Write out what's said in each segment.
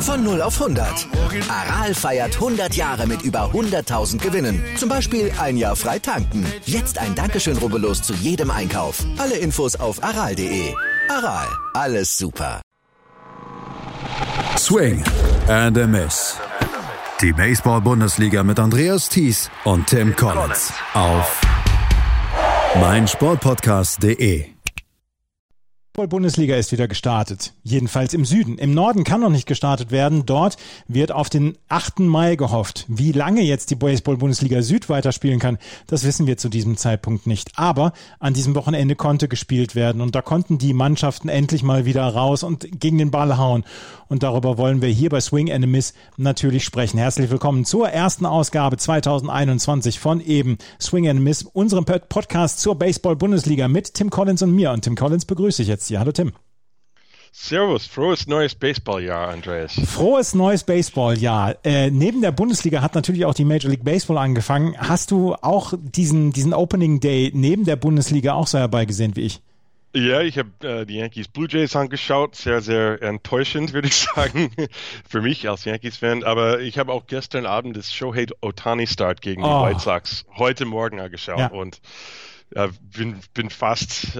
Von 0 auf 100. Aral feiert 100 Jahre mit über 100.000 Gewinnen. Zum Beispiel ein Jahr frei tanken. Jetzt ein Dankeschön, rubbellos zu jedem Einkauf. Alle Infos auf aral.de. Aral, alles super. Swing and a Miss. Die Baseball-Bundesliga mit Andreas Thies und Tim Collins auf meinsportpodcast.de. Die Bundesliga ist wieder gestartet, jedenfalls im Süden. Im Norden kann noch nicht gestartet werden, dort wird auf den 8. Mai gehofft. Wie lange jetzt die Baseball-Bundesliga Süd weiterspielen kann, das wissen wir zu diesem Zeitpunkt nicht. Aber an diesem Wochenende konnte gespielt werden und da konnten die Mannschaften endlich mal wieder raus und gegen den Ball hauen. Und darüber wollen wir hier bei Swing and a Miss natürlich sprechen. Herzlich willkommen zur ersten Ausgabe 2021 von eben Swing and a Miss, unserem Podcast zur Baseball-Bundesliga mit Tim Collins und mir. Und Tim Collins begrüße ich jetzt hier. Hallo Tim. Servus, frohes neues Baseballjahr, Andreas. Frohes neues Baseballjahr. Neben der Bundesliga hat natürlich auch die Major League Baseball angefangen. Hast du auch diesen Opening Day neben der Bundesliga auch so herbeigesehen wie ich? Ja, ich habe die Yankees Blue Jays angeschaut. Sehr, sehr enttäuschend, würde ich sagen, für mich als Yankees-Fan. Aber ich habe auch gestern Abend das Shohei Ohtani-Start gegen die White Sox heute Morgen angeschaut. Ja. Und bin fast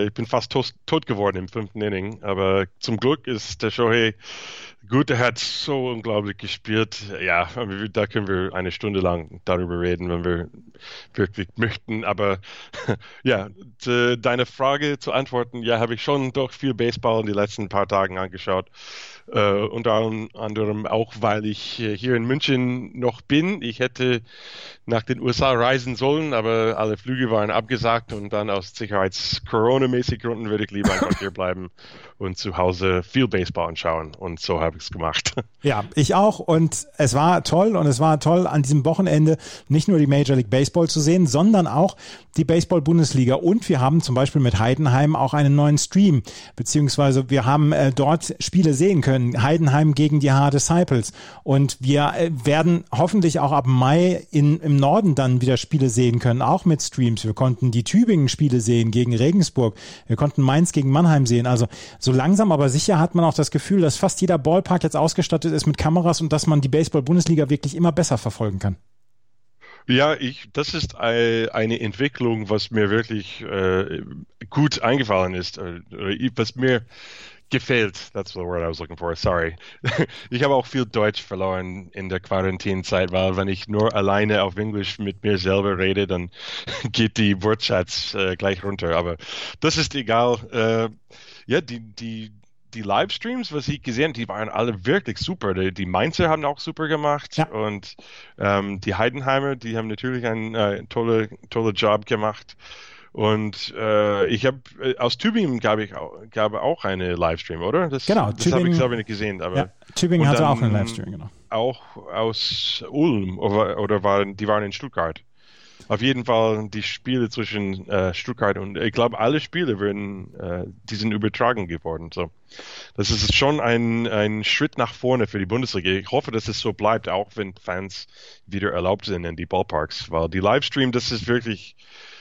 tot geworden im 5. Inning. Aber zum Glück ist der Shohei gut, er hat so unglaublich gespielt. Ja, da können wir eine Stunde lang darüber reden, wenn wir wirklich möchten. Aber ja, deine Frage zu antworten, ja, habe ich schon doch viel Baseball in den letzten paar Tagen angeschaut. Unter anderem auch, weil ich hier in München noch bin. Ich hätte nach den USA reisen sollen, aber alle Flüge waren abgesagt und dann aus Sicherheits-Corona-mäßig Gründen würde ich lieber einfach hier bleiben und zu Hause viel Baseball anschauen. Und so habe ich es gemacht. Ja, ich auch. Und es war toll an diesem Wochenende nicht nur die Major League Baseball zu sehen, sondern auch die Baseball-Bundesliga. Und wir haben zum Beispiel mit Heidenheim auch einen neuen Stream, beziehungsweise wir haben dort Spiele sehen können. Heidenheim gegen die H Disciples. Und wir werden hoffentlich auch ab Mai im Norden dann wieder Spiele sehen können, auch mit Streams. Wir konnten die Tübingen-Spiele sehen gegen Regensburg. Wir konnten Mainz gegen Mannheim sehen. Also so langsam aber sicher hat man auch das Gefühl, dass fast jeder Ballpark jetzt ausgestattet ist mit Kameras und dass man die Baseball-Bundesliga wirklich immer besser verfolgen kann. Ja, das ist eine Entwicklung, was mir wirklich gut eingefallen ist, was mir gefällt. That's the word I was looking for. Sorry. Ich habe auch viel Deutsch verloren in der Quarantänezeit, weil wenn ich nur alleine auf Englisch mit mir selber rede, dann geht die Wortschatz gleich runter. Aber das ist egal. Ja, die Livestreams, was ich gesehen habe, die waren alle wirklich super. Die Mainzer haben auch super gemacht. Ja. Und die Heidenheimer, die haben natürlich einen tolle Job gemacht. Und ich habe aus Tübingen gab auch eine Livestream, oder? Genau, das habe ich selber nicht gesehen. Aber ja, Tübingen hatte auch einen Livestream, genau. Auch aus Ulm die waren in Stuttgart. Auf jeden Fall die Spiele zwischen Stuttgart und ich glaube alle Spiele die sind übertragen geworden. So, das ist schon ein Schritt nach vorne für die Bundesliga. Ich hoffe, dass es so bleibt, auch wenn Fans wieder erlaubt sind in die Ballparks, weil die Livestream, das ist wirklich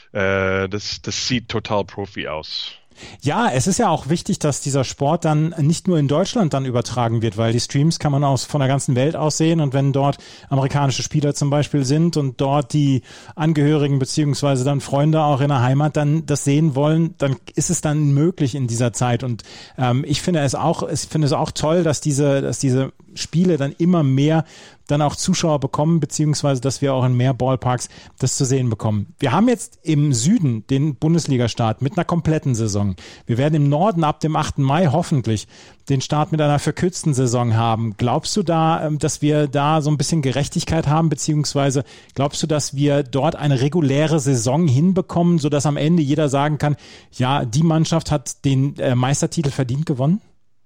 das sieht total Profi aus. Ja, es ist ja auch wichtig, dass dieser Sport dann nicht nur in Deutschland dann übertragen wird, weil die Streams kann man von der ganzen Welt aus sehen und wenn dort amerikanische Spieler zum Beispiel sind und dort die Angehörigen beziehungsweise dann Freunde auch in der Heimat dann das sehen wollen, dann ist es dann möglich in dieser Zeit und ich finde es auch toll, dass diese Spiele dann immer mehr dann auch Zuschauer bekommen, beziehungsweise dass wir auch in mehr Ballparks das zu sehen bekommen. Wir haben jetzt im Süden den Bundesliga-Start mit einer kompletten Saison. Wir werden im Norden ab dem 8. Mai hoffentlich den Start mit einer verkürzten Saison haben. Glaubst du da, dass wir da so ein bisschen Gerechtigkeit haben, beziehungsweise glaubst du, dass wir dort eine reguläre Saison hinbekommen, sodass am Ende jeder sagen kann, ja, die Mannschaft hat den Meistertitel verdient gewonnen?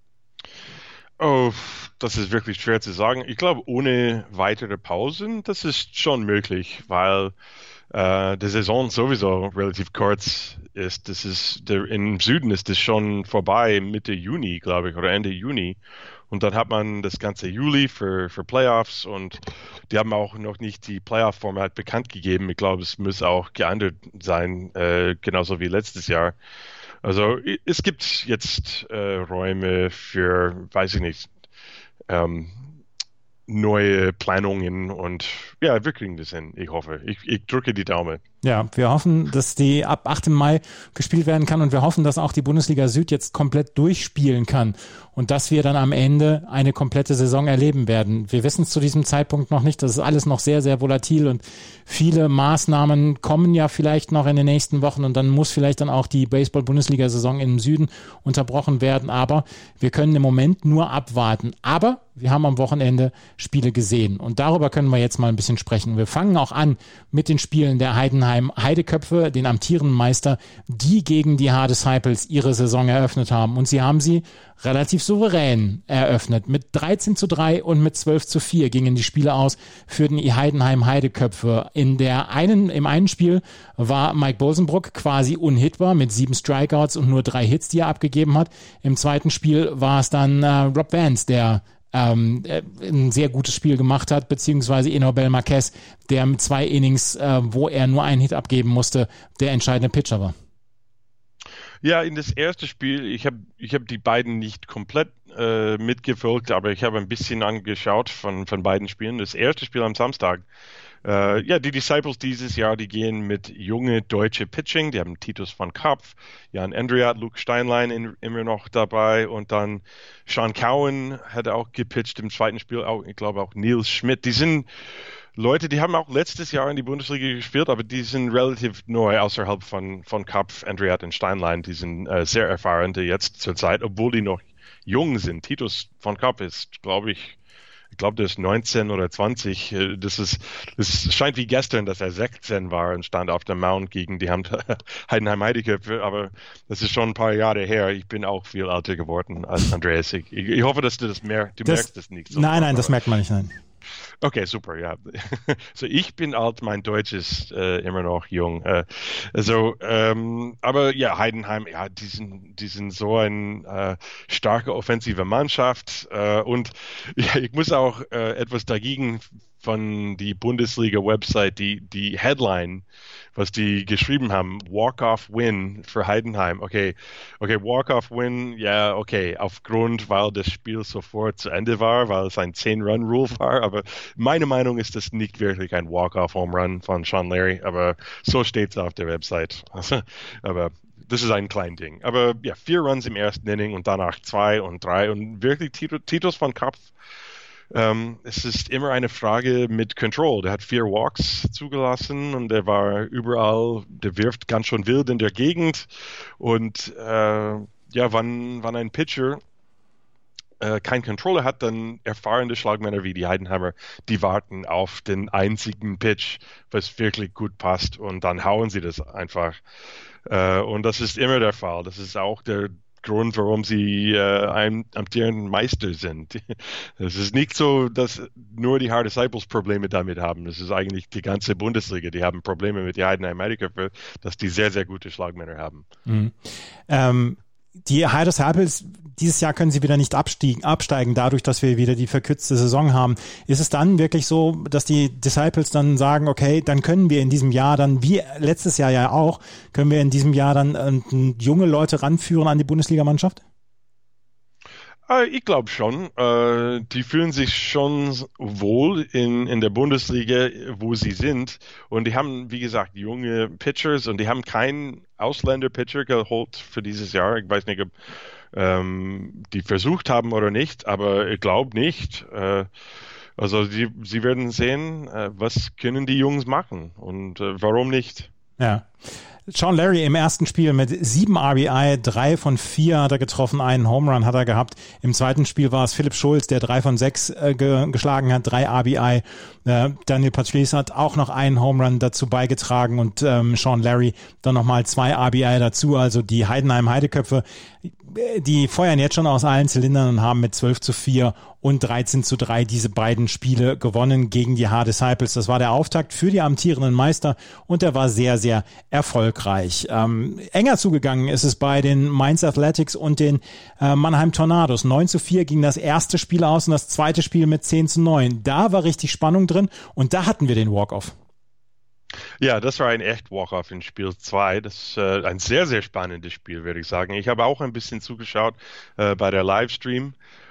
Oh, das ist wirklich schwer zu sagen. Ich glaube, ohne weitere Pausen, das ist schon möglich, weil die Saison sowieso relativ kurz ist. Im Süden ist es schon vorbei, Mitte Juni, glaube ich, oder Ende Juni. Und dann hat man das ganze Juli für Playoffs und die haben auch noch nicht die Playoff-Format bekannt gegeben. Ich glaube, es muss auch geändert sein, genauso wie letztes Jahr. Also es gibt jetzt Räume für, weiß ich nicht, neue Planungen und ja, wir kriegen das hin, ich hoffe. Ich drücke die Daumen. Ja, wir hoffen, dass die ab 8. Mai gespielt werden kann und wir hoffen, dass auch die Bundesliga Süd jetzt komplett durchspielen kann und dass wir dann am Ende eine komplette Saison erleben werden. Wir wissen es zu diesem Zeitpunkt noch nicht, das ist alles noch sehr, sehr volatil und viele Maßnahmen kommen ja vielleicht noch in den nächsten Wochen und dann muss vielleicht dann auch die Baseball-Bundesliga-Saison im Süden unterbrochen werden, aber wir können im Moment nur abwarten. Aber wir haben am Wochenende Spiele gesehen und darüber können wir jetzt mal ein bisschen sprechen. Wir fangen auch an mit den Spielen der Heidenheim Heideköpfe, den amtierenden Meister, die gegen die H-Disciples ihre Saison eröffnet haben. Und sie haben sie relativ souverän eröffnet. Mit 13:3 und mit 12:4 gingen die Spiele aus für die Heidenheim Heideköpfe. Im einen Spiel war Mike Bosenbrook quasi unhittbar mit 7 Strikeouts und nur 3 Hits, die er abgegeben hat. Im zweiten Spiel war es dann Rob Vance, der ein sehr gutes Spiel gemacht hat, beziehungsweise Enobel Marquez, der mit 2 Innings, wo er nur einen Hit abgeben musste, der entscheidende Pitcher war. Ja, in das erste Spiel, ich hab die beiden nicht komplett mitgefolgt, aber ich habe ein bisschen angeschaut von beiden Spielen. Das erste Spiel am Samstag, die Disciples dieses Jahr, die gehen mit junge deutsche Pitching. Die haben Titus von Kopf, Jan Endriat, Luke Steinlein immer noch dabei und dann Sean Cowan hat auch gepitcht im zweiten Spiel, ich glaube auch Nils Schmidt. Die sind Leute, die haben auch letztes Jahr in die Bundesliga gespielt, aber die sind relativ neu außerhalb von Kopf, Endriat und Steinlein. Die sind sehr erfahren jetzt zur Zeit, obwohl die noch jung sind. Titus von Kopf ist, glaube ich, der ist 19 oder 20. Das scheint wie gestern, dass er 16 war und stand auf dem Mount gegen die Heidenheim Heideköpfe, aber das ist schon ein paar Jahre her. Ich bin auch viel älter geworden als Andreas. Ich hoffe, dass du das merkst. Du merkst das nicht so. Nein, das merkt man nicht, nein. Okay, super, ja. So, ich bin alt, mein Deutsch ist immer noch jung. Aber ja, Heidenheim, ja, die sind so eine starke offensive Mannschaft und ja, ich muss auch etwas dagegen von die Bundesliga-Website, die Headline, was die geschrieben haben, Walk-Off-Win für Heidenheim. Okay, Walk-Off-Win, ja, okay, aufgrund, weil das Spiel sofort zu Ende war, weil es ein 10-Run-Rule war, aber meine Meinung ist das nicht wirklich ein Walk-Off-Home-Run von Sean Larry, aber so steht es auf der Website. Aber das ist ein kleines Ding. Aber ja, 4 Runs im ersten Inning und danach 2 und 3 und wirklich Titus von Kopf. Es ist immer eine Frage mit Control. Der hat 4 Walks zugelassen und der war überall, der wirft ganz schön wild in der Gegend. Und wann ein Pitcher kein Controller hat, dann erfahrene Schlagmänner wie die Heidenheimer, die warten auf den einzigen Pitch, was wirklich gut passt und dann hauen sie das einfach. Und das ist immer der Fall. Das ist auch der Grund, warum sie ein amtierender Meister sind. Es ist nicht so, dass nur die H-Disciples Probleme damit haben. Es ist eigentlich die ganze Bundesliga, die haben Probleme mit den Heidenheim Heideköpfe, dass die sehr, sehr gute Schlagmänner haben. Mhm. Die H-Disciples, dieses Jahr können sie wieder nicht absteigen, dadurch, dass wir wieder die verkürzte Saison haben. Ist es dann wirklich so, dass die Disciples dann sagen, okay, dann können wir in diesem Jahr dann, wie letztes Jahr ja auch, können wir in diesem Jahr dann junge Leute ranführen an die Bundesligamannschaft? Ich glaube schon. Die fühlen sich schon wohl in der Bundesliga, wo sie sind. Und die haben, wie gesagt, junge Pitchers und die haben keinen Ausländer-Pitcher geholt für dieses Jahr. Ich weiß nicht, ob die versucht haben oder nicht, aber ich glaube nicht. Also sie werden sehen, was können die Jungs machen und warum nicht. Ja. Sean Larry im ersten Spiel mit 7 RBI, 3 von 4 hat er getroffen, einen Home Run hat er gehabt. Im zweiten Spiel war es Philipp Schulz, der 3 von 6 geschlagen hat, 3 RBI. Daniel Patrice hat auch noch einen Home Run dazu beigetragen und Sean Larry dann nochmal 2 RBI dazu. Also die Heidenheim Heideköpfe, die feuern jetzt schon aus allen Zylindern und haben mit 12:4 und 13:3 diese beiden Spiele gewonnen gegen die H-Disciples. Das war der Auftakt für die amtierenden Meister und der war sehr, sehr erfolgreich. Enger zugegangen ist es bei den Mainz Athletics und den Mannheim Tornados. 9:4 ging das erste Spiel aus und das zweite Spiel mit 10:9. Da war richtig Spannung drin und da hatten wir den Walk-Off. Ja, das war ein echt Walk-Off in Spiel 2. Das ist ein sehr, sehr spannendes Spiel, würde ich sagen. Ich habe auch ein bisschen zugeschaut bei der Livestream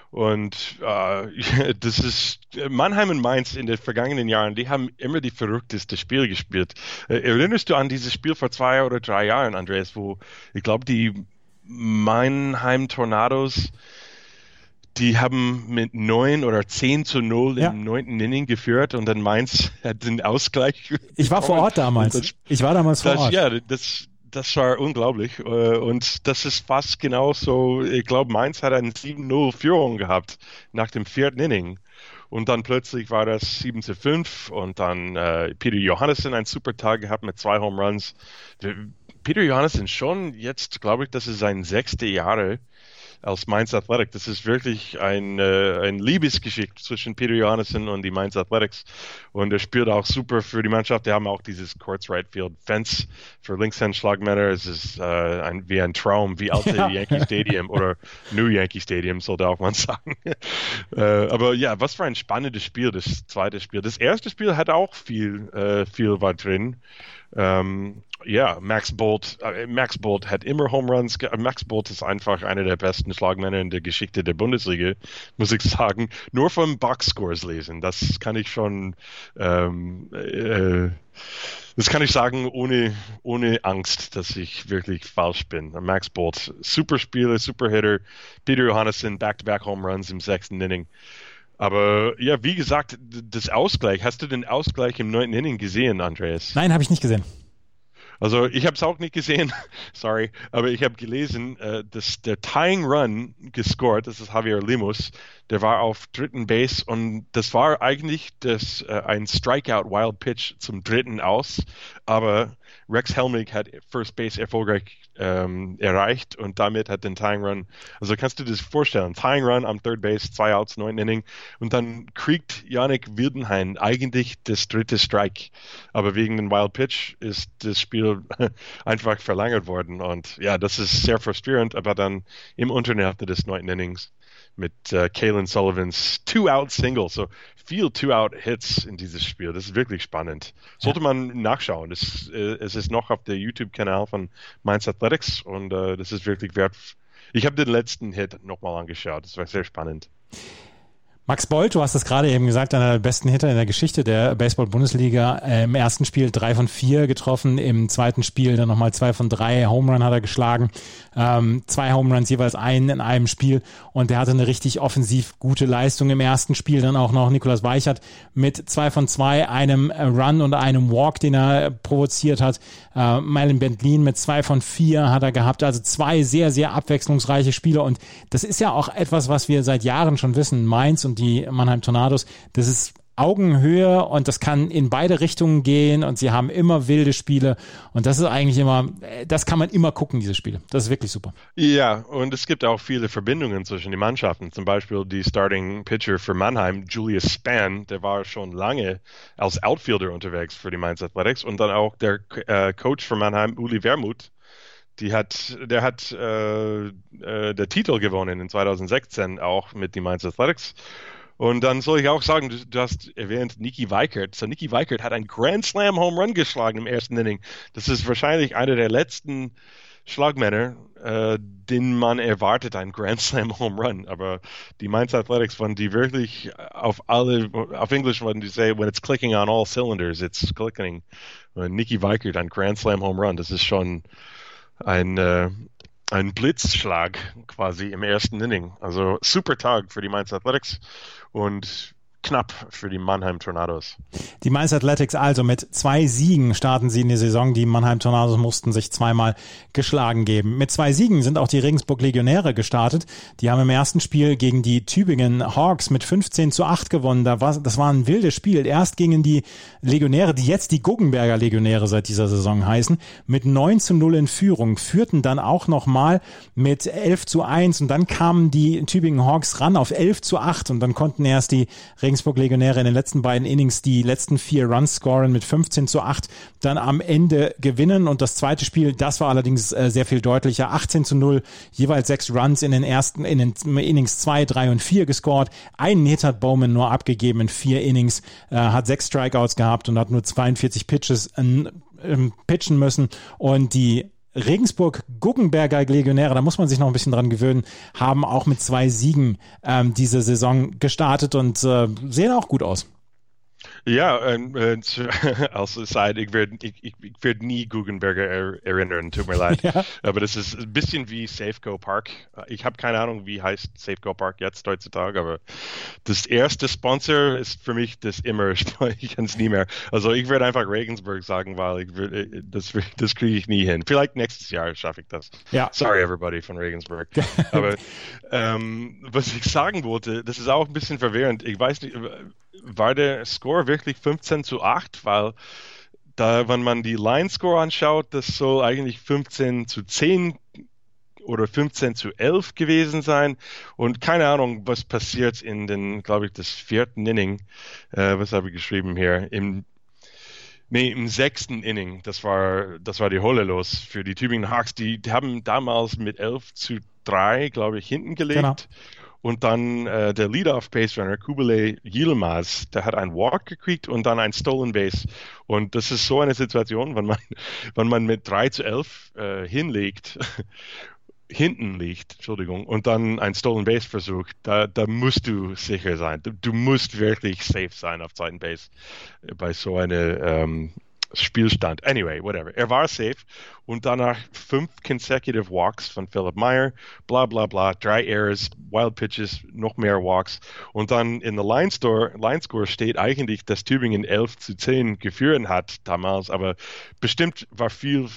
Und das ist Mannheim und Mainz in den vergangenen Jahren, die haben immer die verrückteste Spiele gespielt. Erinnerst du an dieses Spiel vor 2 oder 3 Jahren, Andreas, wo ich glaube, die Mannheim Tornados, die haben mit 9 oder 10-0 im 9. Inning geführt und dann Mainz hat den Ausgleich. Ich war vor Ort damals. Ich war damals vor Ort. Ja, das war unglaublich. Und das ist fast genauso. Ich glaube, Mainz hat eine 7-0 Führung gehabt nach dem 4. Inning. Und dann plötzlich war das 7-5 und dann Peter Johannesson einen super Tag gehabt mit 2 Home Runs. Peter Johannesson schon jetzt, glaube ich, das ist sein 6. Jahr als Mainz Athletic. Das ist wirklich ein Liebesgeschichte zwischen Peter Johannesson und die Mainz Athletics. Und er spielt auch super für die Mannschaft. Die haben auch dieses Courts Right Field Fence für Linkshand-Schlagmänner. Es ist wie ein Traum, wie alte Yankee Stadium oder New Yankee Stadium, sollte auch man sagen. Aber ja, was für ein spannendes Spiel, das zweite Spiel. Das erste Spiel hat auch viel war drin. Max Bolt hat immer Home Runs. Max Bolt ist einfach einer der besten Schlagmänner in der Geschichte der Bundesliga, muss ich sagen. Nur vom Boxscores lesen, das kann ich schon, das kann ich sagen ohne Angst, dass ich wirklich falsch bin. Max Bolt, super Spieler, super Hitter. Peter Johannesson, Back-to-Back Home Runs im 6. Inning. Aber ja, wie gesagt, das Ausgleich, hast du den Ausgleich im 9. Inning gesehen, Andreas? Nein, habe ich nicht gesehen. Also ich habe es auch nicht gesehen, sorry, aber ich habe gelesen, dass der Tying Run gescored, das ist Javier Lemus, der war auf 3. Base und das war eigentlich ein Strikeout Wild Pitch zum 3. aus, aber Rex Helmig hat First Base erfolgreich erreicht und damit hat den Tying Run, also kannst du dir das vorstellen, Tying Run am 3. Base, 2 Outs, 9. Inning und dann kriegt Jannik Wildenhain eigentlich das 3. Strike, aber wegen dem Wild Pitch ist das Spiel einfach verlängert worden und ja, das ist sehr frustrierend, aber dann im unteren Hälfte des 9. Innings mit Kalen Sullivans 2-Out-Single, so viel 2-Out-Hits in dieses Spiel. Das ist wirklich spannend. Sollte man nachschauen. Es ist noch auf der YouTube-Kanal von Mainz Athletics und das ist wirklich wert. Ich habe den letzten Hit nochmal angeschaut. Das war sehr spannend. Max Bolt, du hast es gerade eben gesagt, einer der besten Hitter in der Geschichte der Baseball-Bundesliga. Im ersten Spiel 3 von 4 getroffen, im zweiten Spiel dann nochmal 2 von 3. Home Run hat er geschlagen. 2 Home Runs, jeweils einen in einem Spiel. Und der hatte eine richtig offensiv gute Leistung im ersten Spiel. Dann auch noch Nicolas Weichert mit 2 von 2, einem Run und einem Walk, den er provoziert hat. Mylan Bentlin mit 2 von 4 hat er gehabt. Also 2 sehr, sehr abwechslungsreiche Spiele. Und das ist ja auch etwas, was wir seit Jahren schon wissen. Mainz und die Mannheim Tornados, das ist Augenhöhe und das kann in beide Richtungen gehen und sie haben immer wilde Spiele und das ist eigentlich immer, das kann man immer gucken, diese Spiele. Das ist wirklich super. Ja, und es gibt auch viele Verbindungen zwischen den Mannschaften. Zum Beispiel die Starting Pitcher für Mannheim, Julius Spann, der war schon lange als Outfielder unterwegs für die Mainz Athletics und dann auch der Coach für Mannheim, Uli Wermuth. Der hat der Titel gewonnen in 2016 auch mit den Mainz Athletics. Und dann soll ich auch sagen, du hast erwähnt Nicky Weikert. So Nicky Weikert hat einen Grand Slam Home Run geschlagen im ersten Inning. Das ist wahrscheinlich einer der letzten Schlagmänner, den man erwartet, ein Grand Slam Home Run. Aber die Mainz Athletics waren die wirklich auf Englisch würden die say, when it's clicking on all cylinders, it's clicking. Und Nicky Weikert, ein Grand Slam Home Run, das ist schon ein Blitzschlag quasi im ersten Inning. Also super Tag für die Mainz Athletics und knapp für die Mannheim Tornados. Die Mainz Athletics also mit 2 Siegen starten sie in die Saison. Die Mannheim Tornados mussten sich zweimal geschlagen geben. Mit 2 Siegen sind auch die Regensburg Legionäre gestartet. Die haben im ersten Spiel gegen die Tübingen Hawks mit 15-8 gewonnen. Das war ein wildes Spiel. Erst gingen die Legionäre, die jetzt die Guggenberger Legionäre seit dieser Saison heißen, mit 9-0 in Führung, führten dann auch nochmal mit 11-1 und dann kamen die Tübingen Hawks ran auf 11-8 und dann konnten erst die Regensburg Legionäre in den letzten beiden Innings die letzten 4 Runs scoren mit 15-8, dann am Ende gewinnen und das zweite Spiel, das war allerdings sehr viel deutlicher, 18-0, jeweils 6 Runs in den Innings 2, 3 und 4 gescored. Einen Hit hat Bowman nur abgegeben in 4 Innings, hat 6 Strikeouts gehabt und hat nur 42 Pitches pitchen müssen und die Regensburg-Guggenberger Legionäre, da muss man sich noch ein bisschen dran gewöhnen, haben auch mit 2 Siegen diese Saison gestartet und sehen auch gut aus. Ja, als Side, ich werd nie Guggenberger erinnern, tut mir leid. Ja. Aber das ist ein bisschen wie Safeco Park. Ich habe keine Ahnung, wie heißt Safeco Park jetzt heutzutage, aber das erste Sponsor ist für mich das immer, ich kann es nie mehr. Also ich werde einfach Regensburg sagen, weil das kriege ich nie hin. Vielleicht nächstes Jahr schaffe ich das. Ja. Sorry everybody von Regensburg. Aber was ich sagen wollte, das ist auch ein bisschen verwirrend. Ich weiß nicht, war der Score wirklich 15-8? Weil wenn man die Line-Score anschaut, das soll eigentlich 15-10 oder 15-11 gewesen sein. Und keine Ahnung, was passiert in den, glaube ich, das 4. Inning. Was habe ich geschrieben hier? Im 6. Inning. Das war die Hölle los für die Tübingen Hawks. Die haben damals mit 11-3, glaube ich, hinten gelegt. Genau. Und dann der Lead-Off-Base-Runner, Kubile Yilmaz, der hat einen Walk gekriegt und dann ein Stolen Base. Und das ist so eine Situation, wenn man mit 3-11 hinten liegt, und dann ein Stolen Base versucht, da musst du sicher sein. Du musst wirklich safe sein auf zweiten Base bei so einer Spielstand. Anyway, whatever. Er war safe und danach 5 consecutive Walks von Philipp Meyer, bla bla bla, 3 Errors, Wild Pitches, noch mehr Walks und dann in der Line-Score steht eigentlich, dass Tübingen 11-10 geführt hat damals, aber bestimmt war viele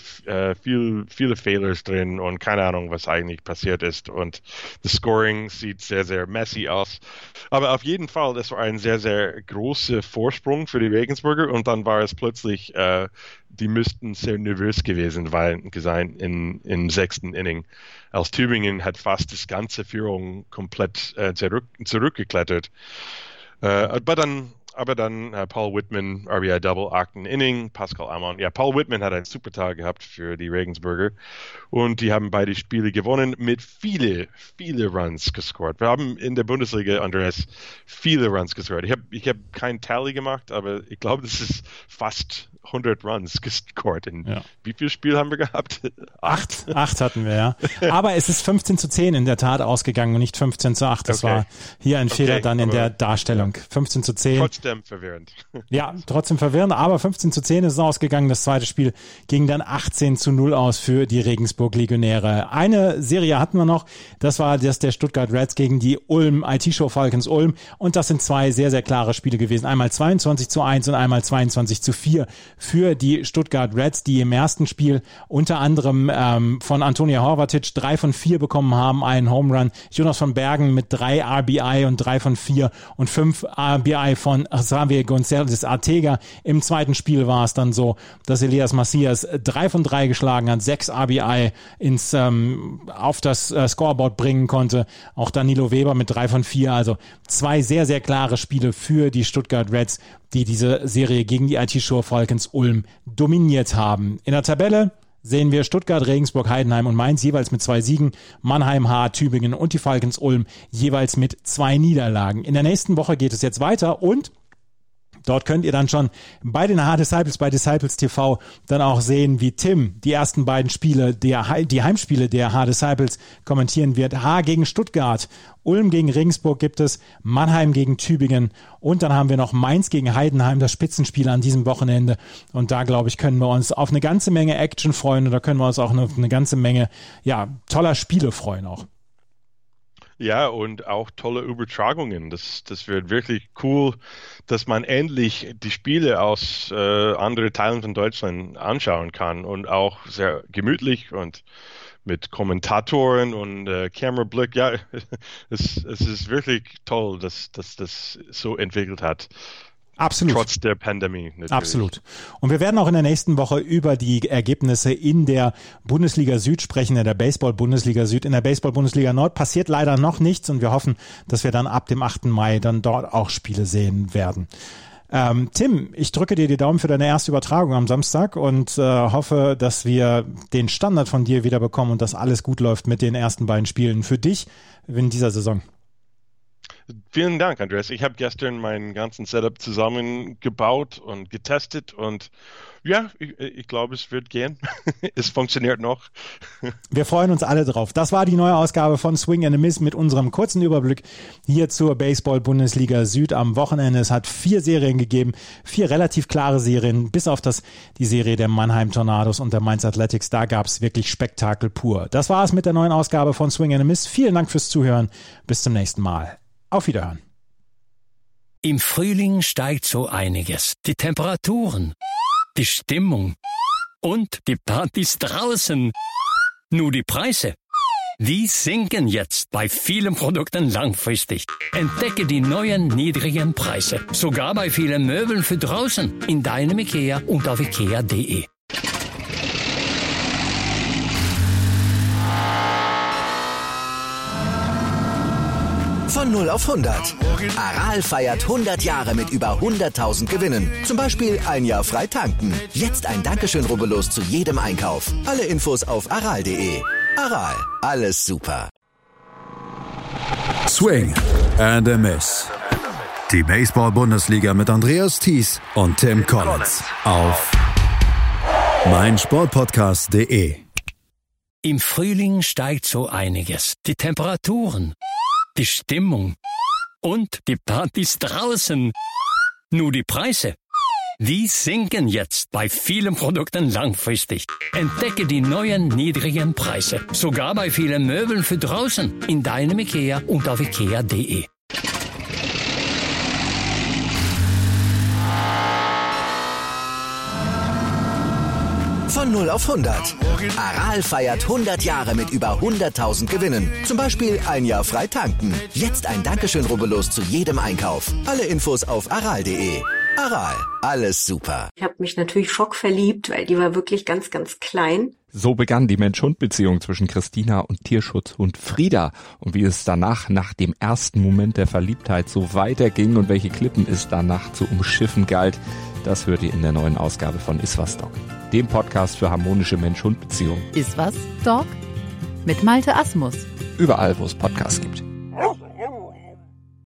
Fehler drin und keine Ahnung, was eigentlich passiert ist und das Scoring sieht sehr, sehr messy aus. Aber auf jeden Fall, das war ein sehr, sehr großer Vorsprung für die Regensburger und dann war es plötzlich die müssten sehr nervös gewesen sein im 6. Inning. Als Tübingen hat fast das ganze Führung komplett zurückgeklettert. Aber dann Paul Whitman, RBI Double, 8. Inning, Pascal Amon. Ja, Paul Whitman hat einen super Tag gehabt für die Regensburger und die haben beide Spiele gewonnen mit viele Runs gescored. Wir haben in der Bundesliga, Andreas, viele Runs gescored. Ich hab kein Tally gemacht, aber ich glaube, das ist fast 100 Runs gescored. Wie viel Spiel haben wir gehabt? 8 hatten wir, ja. Aber es ist 15-10 in der Tat ausgegangen und nicht 15-8. Das war hier ein Fehler dann in der Darstellung. 15-10. Trotzdem verwirrend. Ja, trotzdem verwirrend, aber 15-10 ist es ausgegangen. Das zweite Spiel ging dann 18-0 aus für die Regensburg Legionäre. Eine Serie hatten wir noch, das war das der Stuttgart Reds gegen die Ulm IT-Show Falcons Ulm und das sind 2 sehr, sehr klare Spiele gewesen. Einmal 22-1 und einmal 22-4 für die Stuttgart Reds, die im ersten Spiel unter anderem von Antonia Horvatic 3 von 4 bekommen haben, einen Home Run. Jonas von Bergen mit 3 RBI und 3 von 4 und 5 RBI von Xavier González Arteaga. Im zweiten Spiel war es dann so, dass Elias Macias 3 von 3 geschlagen hat, 6 RBI auf das Scoreboard bringen konnte. Auch Danilo Weber mit 3 von 4. Also 2 sehr, sehr klare Spiele für die Stuttgart Reds, die diese Serie gegen die IT-Show Falcons Ulm dominiert haben. In der Tabelle sehen wir Stuttgart, Regensburg, Heidenheim und Mainz jeweils mit 2 Siegen, Mannheim, Haar, Tübingen und die Falcons Ulm jeweils mit 2 Niederlagen. In der nächsten Woche geht es jetzt weiter und dort könnt ihr dann schon bei den H-Disciples, bei Disciples TV dann auch sehen, wie Tim die ersten beiden Spiele, die Heimspiele der H-Disciples kommentieren wird. Haar gegen Stuttgart, Ulm gegen Regensburg gibt es, Mannheim gegen Tübingen und dann haben wir noch Mainz gegen Heidenheim, das Spitzenspiel an diesem Wochenende. Und da, glaube ich, können wir uns auf eine ganze Menge Action freuen und da können wir uns auch auf eine ganze Menge toller Spiele freuen auch. Ja, und auch tolle Übertragungen. Das wird wirklich cool, dass man endlich die Spiele aus anderen Teilen von Deutschland anschauen kann und auch sehr gemütlich und mit Kommentatoren und Kamerablick. Ja, es ist wirklich toll, dass das so entwickelt hat. Absolut. Trotz der Pandemie. Natürlich. Absolut. Und wir werden auch in der nächsten Woche über die Ergebnisse in der Bundesliga Süd sprechen, in der Baseball-Bundesliga Süd. In der Baseball-Bundesliga Nord passiert leider noch nichts und wir hoffen, dass wir dann ab dem 8. Mai dann dort auch Spiele sehen werden. Tim, ich drücke dir die Daumen für deine erste Übertragung am Samstag und hoffe, dass wir den Standard von dir wieder bekommen und dass alles gut läuft mit den ersten beiden Spielen für dich in dieser Saison. Vielen Dank, Andreas. Ich habe gestern meinen ganzen Setup zusammengebaut und getestet und ja, ich glaube, es wird gehen. Es funktioniert noch. Wir freuen uns alle drauf. Das war die neue Ausgabe von Swing and a Miss mit unserem kurzen Überblick hier zur Baseball-Bundesliga Süd am Wochenende. Es hat 4 Serien gegeben, 4 relativ klare Serien, bis auf die Serie der Mannheim Tornados und der Mainz Athletics. Da gab es wirklich Spektakel pur. Das war es mit der neuen Ausgabe von Swing and a Miss. Vielen Dank fürs Zuhören. Bis zum nächsten Mal. Auf Wiederhören. Im Frühling steigt so einiges. Die Temperaturen, die Stimmung und die Partys draußen. Nur die Preise, die sinken jetzt bei vielen Produkten langfristig. Entdecke die neuen niedrigen Preise, sogar bei vielen Möbeln für draußen, in deinem IKEA und auf IKEA.de. Von 0 auf 100. Aral feiert 100 Jahre mit über 100.000 Gewinnen. Zum Beispiel ein Jahr frei tanken. Jetzt ein Dankeschön, rubbellos zu jedem Einkauf. Alle Infos auf aral.de. Aral, alles super. Swing and a Miss. Die Baseball-Bundesliga mit Andreas Thies und Tim Collins auf meinsportpodcast.de. Im Frühling steigt so einiges. Die Temperaturen, die Stimmung und die Partys draußen. Nur die Preise, die sinken jetzt bei vielen Produkten langfristig. Entdecke die neuen niedrigen Preise, sogar bei vielen Möbeln für draußen, in deinem IKEA und auf IKEA.de. Von 0 auf 100. Aral feiert 100 Jahre mit über 100.000 Gewinnen. Zum Beispiel ein Jahr frei tanken. Jetzt ein Dankeschön, rubbellos zu jedem Einkauf. Alle Infos auf aral.de. Aral, alles super. Ich habe mich natürlich schockverliebt, weil die war wirklich ganz, ganz klein. So begann die Mensch-Hund-Beziehung zwischen Christina und Tierschutzhund Frieda. Und wie es danach, nach dem ersten Moment der Verliebtheit, so weiterging und welche Klippen es danach zu umschiffen galt, das hört ihr in der neuen Ausgabe von Iswas Dog, dem Podcast für harmonische Mensch-Hund-Beziehungen. Iswas Dog? Mit Malte Asmus. Überall, wo es Podcasts gibt.